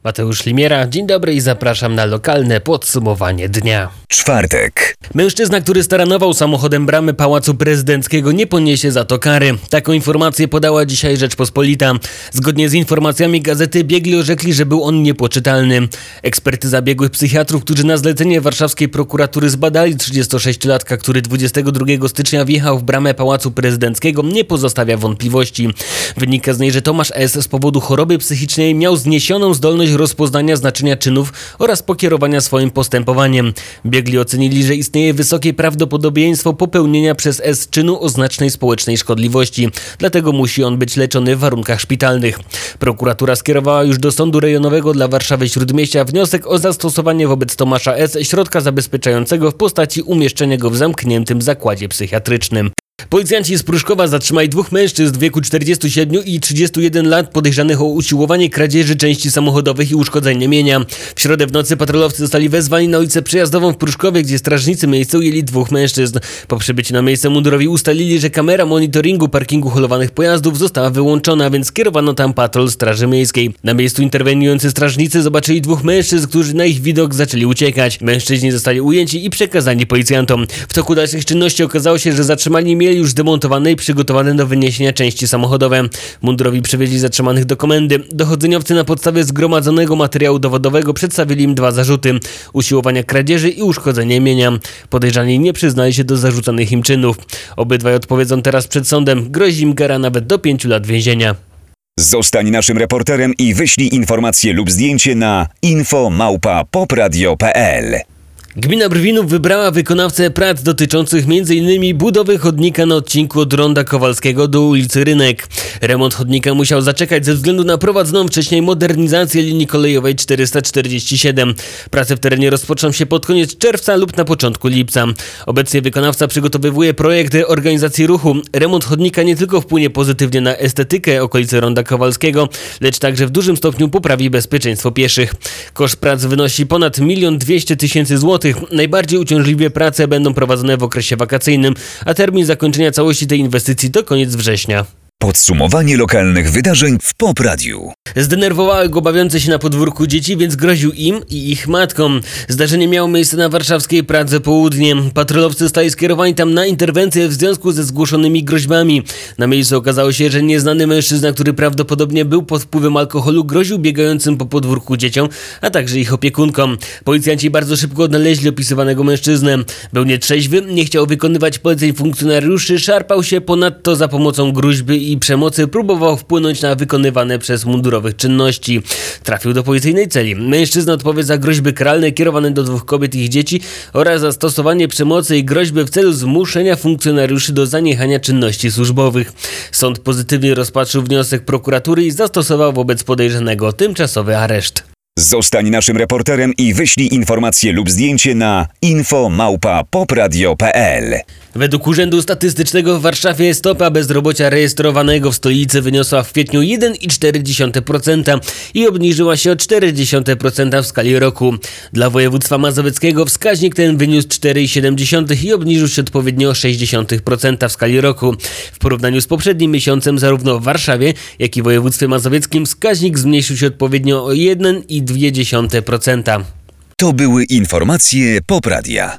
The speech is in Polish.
Mateusz Limiera, dzień dobry i zapraszam na lokalne podsumowanie dnia. Czwartek. Mężczyzna, który staranował samochodem bramy Pałacu Prezydenckiego, nie poniesie za to kary. Taką informację podała dzisiaj Rzeczpospolita. Zgodnie z informacjami gazety biegli orzekli, że był on niepoczytalny. Ekspertyza biegłych psychiatrów, którzy na zlecenie warszawskiej prokuratury zbadali 36-latka, który 22 stycznia wjechał w bramę Pałacu Prezydenckiego, nie pozostawia wątpliwości. Wynika z niej, że Tomasz S. z powodu choroby psychicznej miał zniesioną zdolność rozpoznania znaczenia czynów oraz pokierowania swoim postępowaniem. Biegli ocenili, że istnieje wysokie prawdopodobieństwo popełnienia przez S. czynu o znacznej społecznej szkodliwości. Dlatego musi on być leczony w warunkach szpitalnych. Prokuratura skierowała już do Sądu Rejonowego dla Warszawy-Śródmieścia wniosek o zastosowanie wobec Tomasza S. środka zabezpieczającego w postaci umieszczenia go w zamkniętym zakładzie psychiatrycznym. Policjanci z Pruszkowa zatrzymali dwóch mężczyzn w wieku 47 i 31 lat podejrzanych o usiłowanie kradzieży części samochodowych i uszkodzenie mienia. W środę w nocy patrolowcy zostali wezwani na ulicę Przejazdową w Pruszkowie, gdzie strażnicy miejsca ujęli dwóch mężczyzn. Po przybyciu na miejsce mundurowi ustalili, że kamera monitoringu parkingu holowanych pojazdów została wyłączona, więc skierowano tam patrol Straży Miejskiej. Na miejscu interweniujący strażnicy zobaczyli dwóch mężczyzn, którzy na ich widok zaczęli uciekać. Mężczyźni zostali ujęci i przekazani policjantom. W toku dalszych czynności okazało się, że zatrzymani mieli już zdemontowane i przygotowane do wyniesienia części samochodowe. Mundurowi przywieźli zatrzymanych do komendy. Dochodzeniowcy na podstawie zgromadzonego materiału dowodowego przedstawili im dwa zarzuty: usiłowania kradzieży i uszkodzenia mienia. Podejrzani nie przyznali się do zarzucanych im czynów. Obydwaj odpowiedzą teraz przed sądem. Grozi im kara nawet do 5 lat więzienia. Zostań naszym reporterem i wyślij informacje lub zdjęcie na info@popradio.pl. Gmina Brwinów wybrała wykonawcę prac dotyczących m.in. budowy chodnika na odcinku od Ronda Kowalskiego do ulicy Rynek. Remont chodnika musiał zaczekać ze względu na prowadzoną wcześniej modernizację linii kolejowej 447. Prace w terenie rozpoczną się pod koniec czerwca lub na początku lipca. Obecnie wykonawca przygotowywuje projekty organizacji ruchu. Remont chodnika nie tylko wpłynie pozytywnie na estetykę okolicy Ronda Kowalskiego, lecz także w dużym stopniu poprawi bezpieczeństwo pieszych. Koszt prac wynosi ponad 1 200 000 zł. Najbardziej uciążliwe prace będą prowadzone w okresie wakacyjnym, a termin zakończenia całości tej inwestycji to koniec września. Podsumowanie lokalnych wydarzeń w Popradiu. Zdenerwowały go bawiące się na podwórku dzieci, więc groził im i ich matkom. Zdarzenie miało miejsce na warszawskiej Pradze Południe. Patrolowcy zostali skierowani tam na interwencję w związku ze zgłoszonymi groźbami. Na miejscu okazało się, że nieznany mężczyzna, który prawdopodobnie był pod wpływem alkoholu, groził biegającym po podwórku dzieciom, a także ich opiekunkom. Policjanci bardzo szybko odnaleźli opisywanego mężczyznę. Był nietrzeźwy, nie chciał wykonywać poleceń funkcjonariuszy, szarpał się, ponadto za pomocą gruźby i przemocy próbował wpłynąć na wykonywane przez mundurowych czynności. Trafił do policyjnej celi. Mężczyzna odpowie za groźby karalne kierowane do dwóch kobiet i ich dzieci oraz za stosowanie przemocy i groźby w celu zmuszenia funkcjonariuszy do zaniechania czynności służbowych. Sąd pozytywnie rozpatrzył wniosek prokuratury i zastosował wobec podejrzanego tymczasowy areszt. Zostań naszym reporterem i wyślij informacje lub zdjęcie na info@popradio.pl. Według Urzędu Statystycznego w Warszawie stopa bezrobocia rejestrowanego w stolicy wyniosła w kwietniu 1,4% i obniżyła się o 0,4% w skali roku. Dla województwa mazowieckiego wskaźnik ten wyniósł 4,7% i obniżył się odpowiednio o 0,6% w skali roku. W porównaniu z poprzednim miesiącem zarówno w Warszawie, jak i w województwie mazowieckim wskaźnik zmniejszył się odpowiednio o 1,2%. To były informacje Popradia.